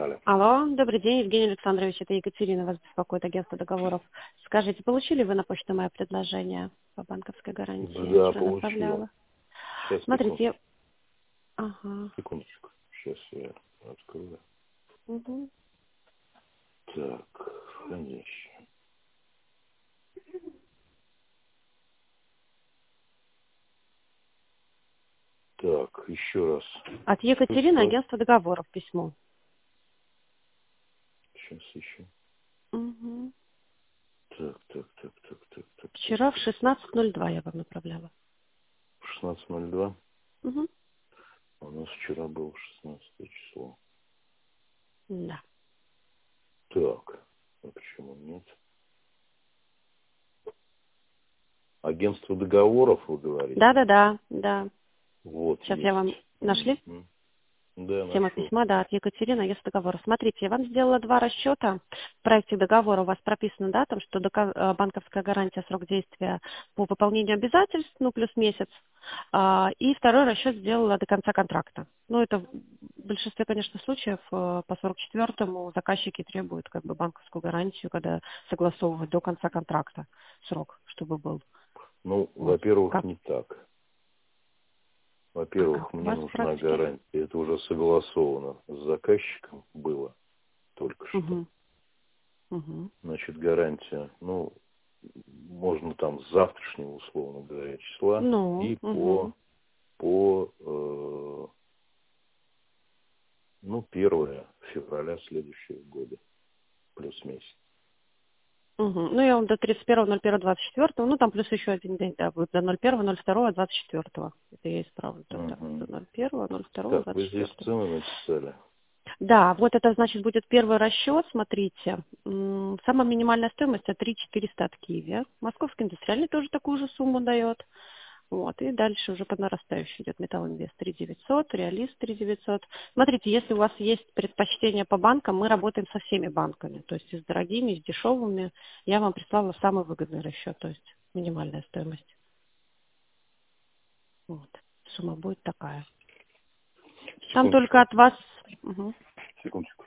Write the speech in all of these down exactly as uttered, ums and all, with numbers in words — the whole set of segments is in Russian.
Алло. Алло, добрый день, Евгений Александрович, это Екатерина, вас беспокоит агентство договоров. Скажите, получили вы на почту мое предложение по банковской гарантии? Да, Я вчера получил. направляла. Сейчас, Смотрите, я... секундочку. Ага. Секундочку. Сейчас я открою. Угу. Так, входящее. Так, еще раз. От Екатерины, агентство договоров, письмо. Сейчас еще. Угу. Так, так, так, так, так, так. Вчера в шестнадцать ноль два я вам направляла. В шестнадцать ноль два? Угу. У нас вчера было шестнадцатое число. Да. Так, а почему нет? Агентство договоров, вы говорите? Да-да-да, да. Вот Сейчас есть. я вам... Нашли? М-м. Да, Тема нашел. письма, да, от Екатерины, агентство договора. Смотрите, я вам сделала два расчета. В проекте договора у вас прописано, да, там, что дока- э, банковская гарантия, срок действия по выполнению обязательств, ну, плюс месяц. А, и второй расчет сделала до конца контракта. Ну, это в большинстве, конечно, случаев э, по сорок четвёртому заказчики требуют как бы банковскую гарантию, когда согласовывают до конца контракта срок, чтобы был. Ну, Вот. во-первых, Как, не так. а Во-первых, как у мне вас в нужна практике? гарантия. Это уже согласовано с заказчиком было только что. Угу. Угу. Значит, гарантия, ну, можно там с завтрашнего, условно говоря, числа Ну, и угу. по, по э, ну, первое февраля следующего года, плюс месяц. Угу. Ну, я вам до тридцать первого ноль первого двадцать четвёртого, ну, там плюс еще один день, да, будет до ноль первого ноль второго двадцать четвёртого. Это я исправлю тогда. Угу. До ноль первого ноль второго Так, двадцать вы здесь четвёртого. цены написали. Да, вот это, значит, будет первый расчет, смотрите. М, Самая минимальная стоимость это три четыреста от Киви. Московский индустриальный тоже такую же сумму дает. Вот, и дальше уже по нарастающей идет Металлинвест три девятьсот, Реалист три девятьсот. Смотрите, если у вас есть предпочтение по банкам, мы работаем со всеми банками, то есть и с дорогими, и с дешевыми. Я вам прислала самый выгодный расчет, то есть минимальная стоимость. Вот, сумма будет такая. Там Секундочку, только от вас... Мгм. секундочку.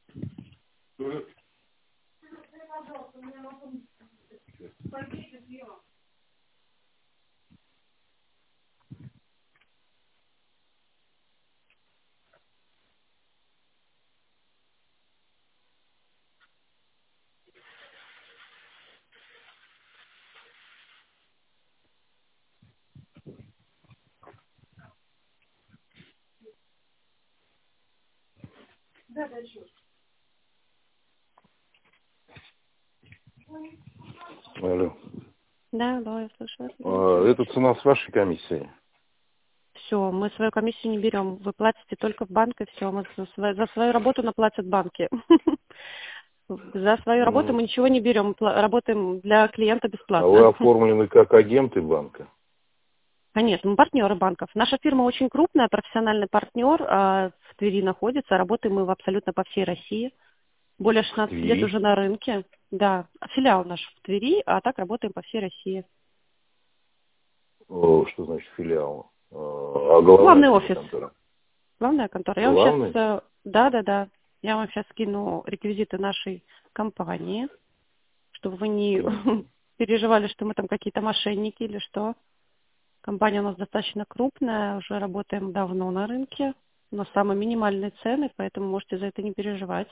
Алло. Да, да, я слышу вас, Евгений А, Александрович. это цена с вашей комиссией? Все, мы свою комиссию не берем. Вы платите только в банк, и все. Мы за, свою, за свою работу наплатят банки. За свою работу М. мы ничего не берем. Пла- Работаем для клиента А вы бесплатно. оформлены как агенты банка? Конечно, мы партнеры банков. Наша фирма очень крупная, профессиональный партнер. а, В Твери находится. Работаем мы в абсолютно по всей России. Более В шестнадцати лет Твери? уже на рынке. Да, филиал наш в Твери, а так работаем по всей России. О, что значит филиал? А главная Главный где офис. контора? Главная контора. Я вам сейчас... Главный? Да, да, да. Я вам сейчас скину реквизиты нашей компании, чтобы вы не Мгм. переживали, что мы там какие-то мошенники или что. Компания у нас достаточно крупная, уже работаем давно на рынке, но самые минимальные цены, поэтому можете за это не переживать.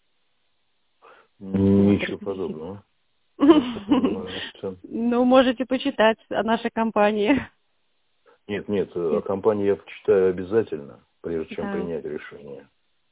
Вот Ничего реквизит. подобного. Никаких минимальных цен. Ну, можете почитать о нашей компании. Нет, нет, о компании я почитаю обязательно, прежде чем Да. принять решение.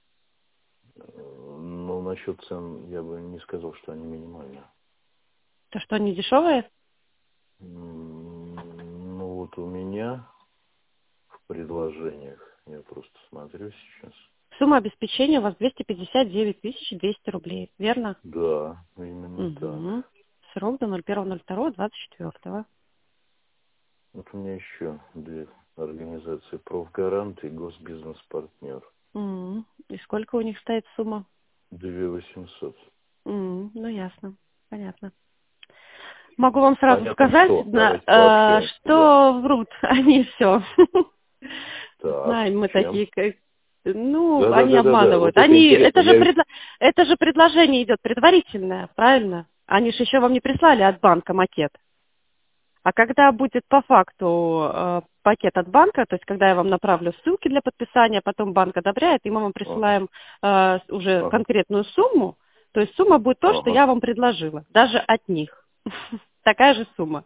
Но насчет цен я бы не сказал, что они минимальные. То, что они дешевые? М, Ну вот у меня в предложениях, я просто смотрю сейчас. Сумма обеспечения у вас двести пятьдесят девять тысяч двести рублей, верно? Да, именно Угу. так. Срок до ноль первого ноль второго двадцать четвёртого. Вот у меня еще две организации: Профгарант и Госбизнес-партнер. М, И сколько у них стоит сумма? Две восемьсот. М, Ну, ясно. Понятно. Могу вам сразу Понятно сказать, что. на- Давайте э, пообщаемся, да. что врут они все. Так, Знаем мы чем? такие, как... Ну, Да, они да, да, да, да. обманывают. Вот это Они, интересно. это же, Я... предло- это же предложение идет предварительное, правильно? Они же еще вам не прислали от банка макет. А когда будет по факту э, пакет от банка, то есть когда я вам направлю ссылки для подписания, потом банк одобряет, и мы вам Ага, присылаем э, уже ага, конкретную сумму, то есть сумма будет то, что ага, я вам предложила, даже от них. Такая же сумма.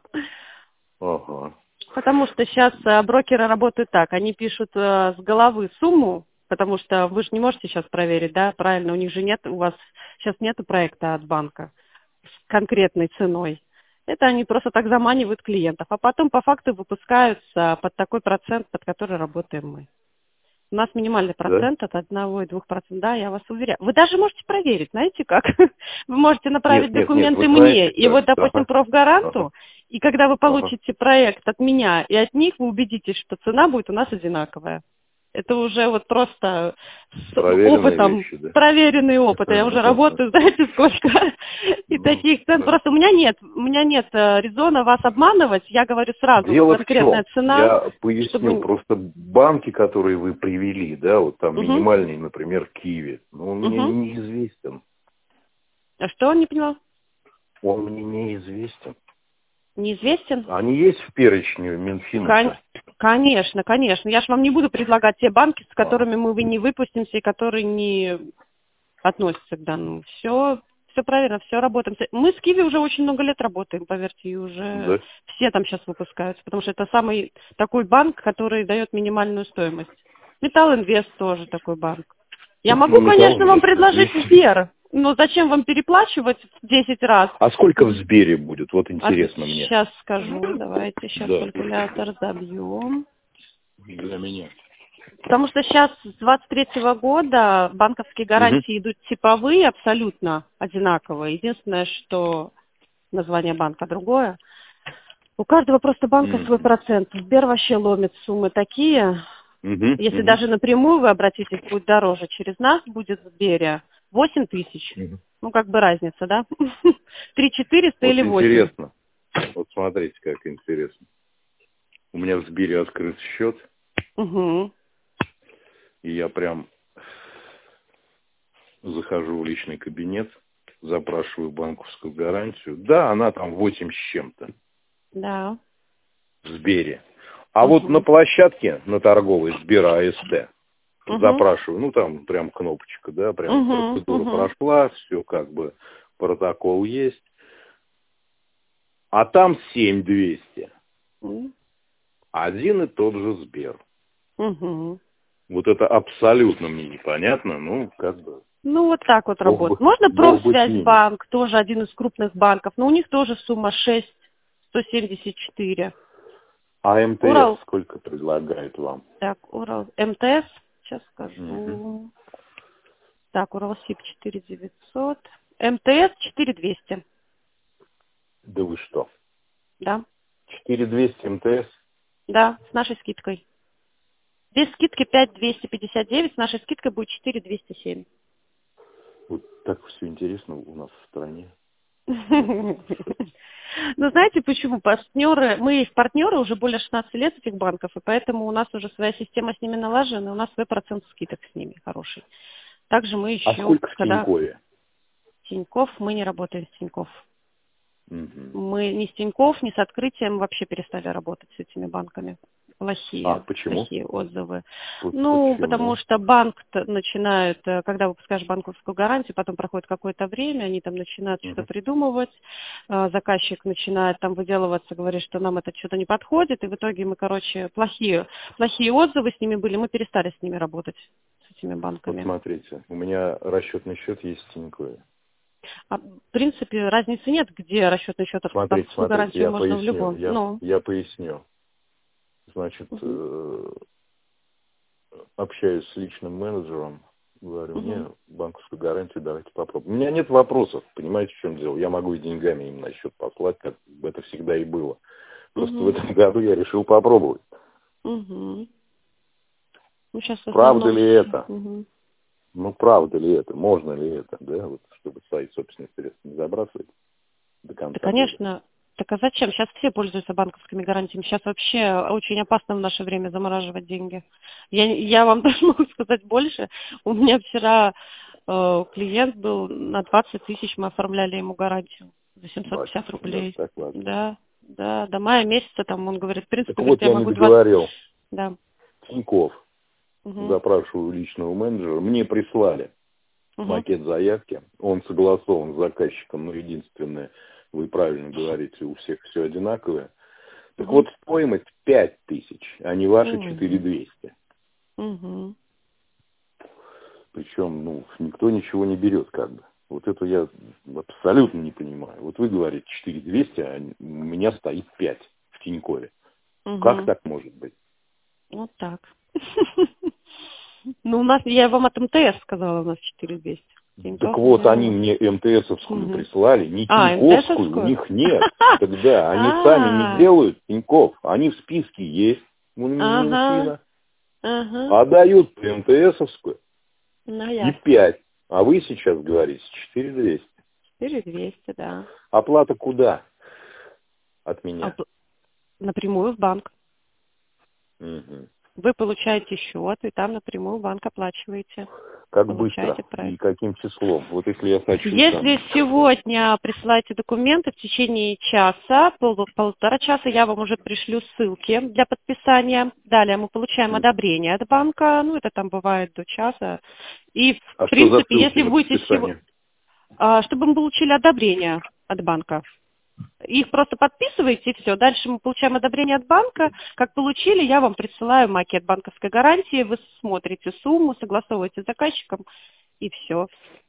ага. Потому что сейчас брокеры работают так, они пишут э, с головы сумму, потому что вы же не можете сейчас проверить, да, правильно, у них же нет, у вас сейчас нету проекта от банка с конкретной ценой. Это они просто так заманивают клиентов, а потом по факту выпускаются под такой процент, под который работаем мы. У нас минимальный Да? процент от одного и двух процентов, да, я вас уверяю. Вы даже можете проверить, знаете как? Вы можете направить Нет, нет, нет, документы вы мне, знаете и вот, как? допустим, Ага, ага, профгаранту, и когда вы ага. получите проект от меня и от них, вы убедитесь, что цена будет у нас одинаковая. Это уже вот просто с Проверенные опытом, вещи, да? проверенный опыт. Я уже работаю, знаете, сколько. И Ну, таких цен да. просто у меня нет, у меня нет э, резона вас обманывать. Я говорю сразу, вот Дело в конкретная чем? цена, Я поясню. чтобы... Просто банки, которые вы привели, да, вот там Угу, минимальный, например, Киви, ну, он мне угу. неизвестен. А что он не поняла? Он мне неизвестен. Неизвестен? Они есть в перечне Кон- Минфина-то? Конечно, конечно. Я же вам не буду предлагать те банки, с Ага. которыми мы не выпустимся и которые не относятся к данному. Все, все правильно, все работаем. Мы с Киви уже очень много лет работаем, поверьте, и уже Да? все там сейчас выпускаются, потому что это самый такой банк, который дает минимальную стоимость. Металл Инвест тоже такой банк. Я Ну, могу, металл конечно, вам есть, предложить отлично. Сбер, но зачем вам переплачивать в десять раз? А сколько в Сбере будет? Вот А интересно мне. сейчас скажу, давайте сейчас Да. калькулятор забьем. Для меня. Потому что сейчас с двадцать третьего года банковские Угу. гарантии идут типовые, абсолютно одинаковые. Единственное, что название банка другое. У каждого просто банка свой Угу. процент. Сбер вообще ломит суммы такие. Угу. Если Угу. даже напрямую вы обратитесь, будет дороже. Через нас будет в Сбере восемь тысяч. Угу. Ну, как бы разница, да? три четыреста Вот или восемь. интересно. Вот смотрите, как интересно. У меня в Сбере открыт счет, Угу. и я прям захожу в личный кабинет, запрашиваю банковскую гарантию. Да, она там восемь с чем-то Да. в Сбере. А вот на Угу. площадке, на торговой Сбера АСТ, Угу. запрашиваю, ну там прям кнопочка, да, прям Угу. процедура Угу. прошла, все как бы, протокол есть. А там семь двести. Один и тот же Сбер. Угу. Вот это абсолютно мне непонятно, ну, как бы, Ну, вот так вот бог бы, работает. Можно бог бы с ними. Промсвязьбанк, тоже один из крупных банков, но у них тоже сумма шесть сто семьдесят четыре. А МТС Урал, сколько предлагает вам? так, Урал, МТС, сейчас Угу. скажу. Так, Уралсиб четыре девятьсот, МТС четыре двести, Да вы что? да, четыре двести МТС? да, с нашей скидкой. Без скидки пять двести пятьдесят девять, с нашей скидкой будет четыре двести семь. Вот так все интересно у нас в стране. Ну, знаете почему? Партнеры, мы их партнеры уже более шестнадцати лет этих банков, и поэтому у нас уже своя система с ними налажена, у нас свой процент скидок с ними хороший. Также мы А еще, сколько в когда Тинькове? Тинькофф, мы не работаем с Тинькофф. Угу. Мы ни с Тинькофф, ни с открытием вообще перестали работать с этими банками. А Плохие, почему? плохие отзывы. П- Ну, потому Почему? что банк начинает, э, когда выпускаешь банковскую гарантию, потом проходит какое-то время, они там начинают что-то Угу. придумывать, э, заказчик начинает там выделываться, говорит, что нам это что-то не подходит, и в итоге мы, короче, плохие, плохие отзывы с ними были, мы перестали с ними работать, с этими Вот банками. смотрите, у меня расчетный счет есть в Тинькове. А, в принципе, разницы нет, где расчетный счет открыть. Смотрите, Банковскую смотрите, гарантию я можно в поясню, любом. я, Ну. я поясню. Значит, Угу. э, общаюсь с личным менеджером, говорю, Угу. мне банковскую гарантию давайте попробуем. У меня нет вопросов, понимаете, в чем дело? Я могу и деньгами им на счет послать, как это всегда и было. Просто в Угу. этом году я решил попробовать. Угу. Ну, сейчас в Правда основном ли все. это? Угу. Ну, правда ли это? Можно ли это? Да, вот, чтобы свои собственные средства не забрасывать до Да, конца года. конечно, Так а зачем? Сейчас все пользуются банковскими гарантиями. Сейчас вообще очень опасно в наше время замораживать деньги. Я, я вам даже могу сказать больше. У меня вчера э, клиент был на двадцать тысяч, мы оформляли ему гарантию за семьсот пятьдесят Батюшки, даже рублей. так ладно. Да, да, до мая месяца там он говорит, в принципе, Так говорит, вот, я я не могу двадцать. договорил. Да. Тинькофф, Угу. запрашиваю личного менеджера, мне прислали Угу. макет заявки, он согласован с заказчиком, но единственное, вы правильно говорите, у всех все одинаковое. Так Угу. вот, стоимость пять тысяч, а не ваши Угу. четыре двести. Угу. Причем, ну, никто ничего не берет, как бы. Вот это я абсолютно не понимаю. Вот вы говорите четыре двести, а у меня стоит пять в Тинькове. Угу. Как так может быть? Вот так. Ну, у нас, я вам от МТС сказала, у нас четыре двести. Так вот, они мне МТСовскую Угу. прислали, не А, Тиньковскую, у МТСовскую? них нет. Тогда они сами не делают Тинькофф, они в списке есть у Минфина, Ага. а дают МТСовскую Ну, и ясно. пять. А вы сейчас говорите четыре двести. четыре двести, да. Оплата куда от меня? Оп- Напрямую в банк. Мгм. Вы получаете счет, и там напрямую в банк оплачиваете. Как Получаете быстро проект. и каким числом? Вот если я хочу Если там... сегодня присылаете документы, в течение часа, пол- полтора часа я вам уже пришлю ссылки для подписания. Далее мы получаем одобрение от банка, ну это там бывает до часа. И А в что за принципе, ссылки если на будете сегодня, подписание? чтобы мы получили одобрение от банка. Их просто подписываете, и все. Дальше мы получаем одобрение от банка. Как получили, я вам присылаю макет банковской гарантии. Вы смотрите сумму, согласовываете с заказчиком, и все.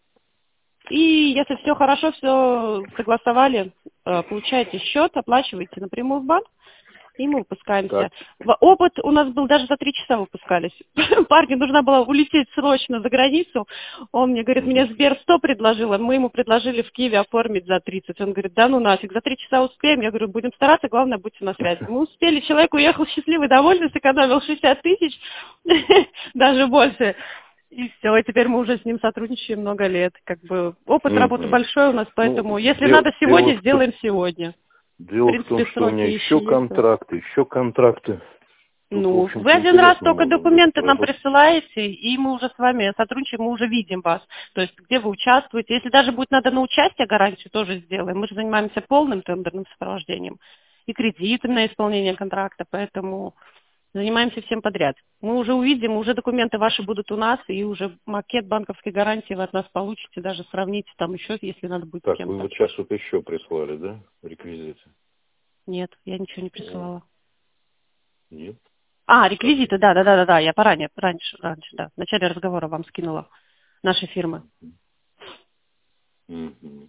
И если все хорошо, все согласовали, э, получаете счет, оплачиваете напрямую в банк, и мы выпускаемся. Так. В- Опыт у нас был даже за три часа выпускались. Парню нужна была улететь срочно за границу. Он мне говорит, мне Сбер сто предложила, мы ему предложили в Киеве оформить за тридцать. Он говорит, да ну нафиг, за три часа успеем. Я говорю, будем стараться, главное, будьте на связи. Мы успели, человек уехал счастливый, довольный, сэкономил шестьдесят тысяч, даже больше. И все, и теперь мы уже с ним сотрудничаем много лет. Как бы опыт работы Мгм. большой у нас, поэтому Ну, если дел- надо дело сегодня, в том, сделаем сегодня. В дело в том, принципе, что у меня сроки еще еще есть. контракты, еще контракты. Тут, в Ну, вы общем-то, один раз интересно только можно будет документы нам поработать. присылаете, и мы уже с вами сотрудничаем, мы уже видим вас. То есть, где вы участвуете. Если даже будет надо на участие гарантию, тоже сделаем. Мы же занимаемся полным тендерным сопровождением и кредитом на исполнение контракта, поэтому занимаемся всем подряд. Мы уже увидим, уже документы ваши будут у нас, и уже макет банковской гарантии вы от нас получите, даже сравните там еще, если надо будет с Так, вы кем-то. вот сейчас вот еще прислали, да, реквизиты? Нет, я ничего не О, присылала. нет? А, Как реквизиты, это? да, да, да, да, да, я поранее, раньше, раньше, да, в начале разговора вам скинула нашей фирмы. Мгм.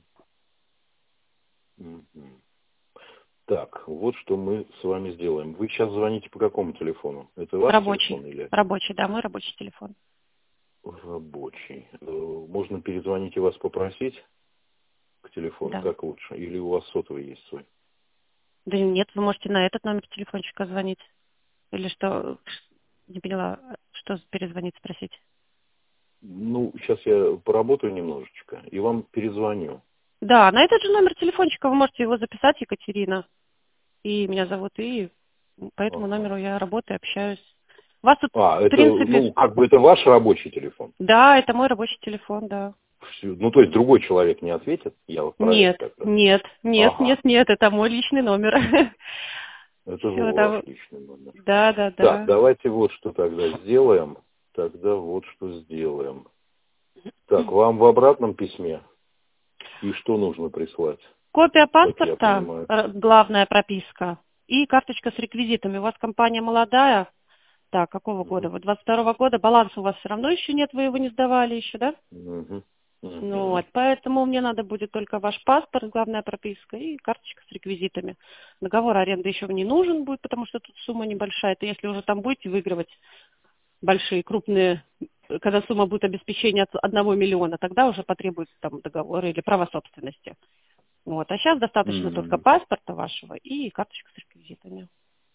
Мгм. Так, вот что мы с вами сделаем. Вы сейчас звоните по какому телефону? Это ваш Рабочий, телефон или рабочий, да, мой рабочий телефон. рабочий? Э, Можно перезвонить и вас попросить к телефону, Да. как лучше? Или у вас сотовый есть свой? Да нет, вы можете на этот номер телефончика звонить. Или что, не поняла, что перезвонить, спросить. Ну, сейчас я поработаю немножечко и вам перезвоню. Да, на этот же номер телефончика вы можете его записать, Екатерина. И меня зовут, и по этому Ага. номеру я работаю, общаюсь. У вас тут, А, в это, принципе, ну, как бы это ваш рабочий телефон? да, это мой рабочий телефон, да. Всё. Ну, то есть другой человек не ответит? Я вот про это Нет, как раз. нет, нет, Ага. нет, нет, это мой личный номер. Это Все, ваш там, личный номер. да, да, Так, да. давайте вот что тогда сделаем. Тогда вот что сделаем. Так, вам в обратном письме. И что нужно прислать, Копия как я паспорта, понимаю? р- главная прописка, и карточка с реквизитами. У вас компания молодая. Так, какого года? Угу. Вот двадцать второго года. Баланс у вас все равно еще нет, вы его не сдавали еще, да? Угу. Ну Угу. вот, поэтому мне надо будет только ваш паспорт, главная прописка и карточка с реквизитами. Договор аренды еще не нужен будет, потому что тут сумма небольшая. Это если уже там будете выигрывать большие, крупные, когда сумма будет обеспечения от одного миллиона, тогда уже потребуется там договор или право собственности. Вот. А сейчас достаточно только Угу. паспорта вашего и карточка с реквизитами.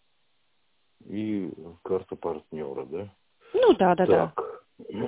И карта партнера, да? Ну да, да, да. Так.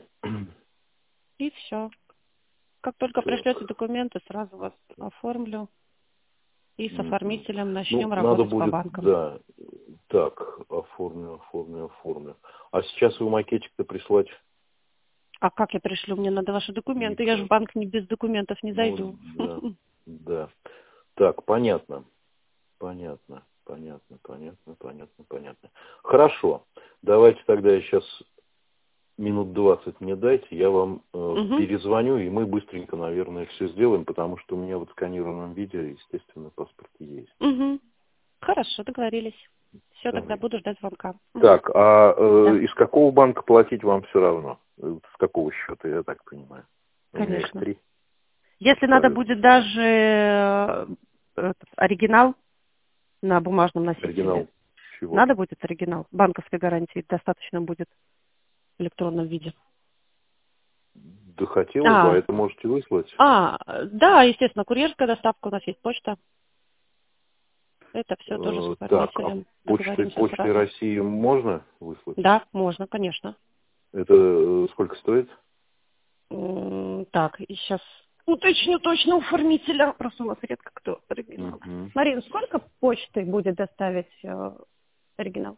И все. Как только пришлете Так. документы, сразу вас оформлю. И с оформителем начнем ну, работать надо будет, по банкам. Да, так, оформлю, оформлю, оформлю. А сейчас вы макетик-то прислать? А как я пришлю? Мне надо ваши документы. Никак. Я же в банк не без документов не зайду. Ну, да, да. Так, понятно. Понятно, понятно, понятно, понятно, понятно. Хорошо. Давайте тогда я сейчас минут двадцать мне дайте, я вам э, Угу. перезвоню, и мы быстренько, наверное, все сделаем, потому что у меня вот в сканированном виде, естественно, паспорт есть. Угу. Хорошо, договорились. Все, Давай. тогда буду ждать звонка. Так, а э, Да. из какого банка платить вам все равно? С какого счета, я так понимаю? У меня их Конечно. три. Если надо Абсолютно. будет даже э, этот, оригинал на бумажном носителе. Оригинал чего? Надо будет оригинал. Банковской гарантии достаточно будет в электронном виде. Да хотелось А. бы, а это можете выслать? А, да, естественно, курьерская доставка, у нас есть почта. Это все тоже с Э, так, а оформителем. почтой, Договоримся почтой сразу. России можно выслать? Да, можно, конечно. Это э, сколько стоит? М, Так, и сейчас уточню точно у оформителя. Просто у нас редко кто оригинал. Угу. Марина, сколько почты будет доставить э, оригинал?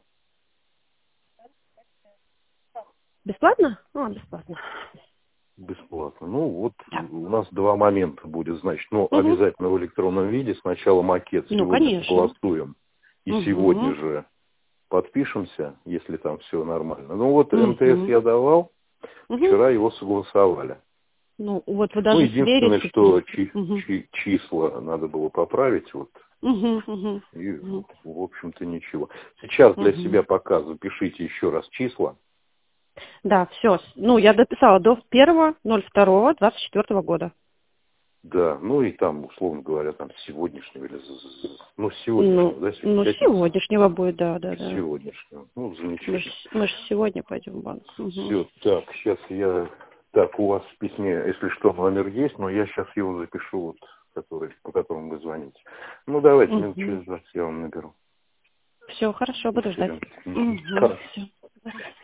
Бесплатно? А, бесплатно. Бесплатно. Ну, вот Да. у нас два момента будет, значит. Ну, Угу. обязательно в электронном виде. Сначала макет, Ну, сегодня конечно. согласуем. И Угу. сегодня же подпишемся, если там все нормально. Ну, вот Угу. эм тэ эс я давал, Угу. вчера его согласовали. Ну, вот вы Ну, даже единственное, сверите. что чи- Угу. чи- числа надо было поправить, вот. Угу. Угу. И, Угу. в общем-то, ничего. Сейчас для Угу. себя пока запишите еще раз числа. Да, все. Ну, я дописала до первого ноль второго двадцать четвёртого года. Да, ну и там, условно говоря, там с сегодняшнего или, з- з- ну, с сегодняшнего, Ну, да, сегодня ну, пятница? сегодняшнего будет, да, да, С да. сегодняшнего. Ну, Мы замечательно. ж, мы ж сегодня пойдем в банк. Угу. Все, так, сейчас я... Так, у вас в письме, если что, номер есть, но я сейчас его запишу, вот, который, по которому вы звоните. Ну, давайте, минут Угу. через двадцать я вам наберу. Все, хорошо, буду ждать. Все. Угу. Хорошо. Все.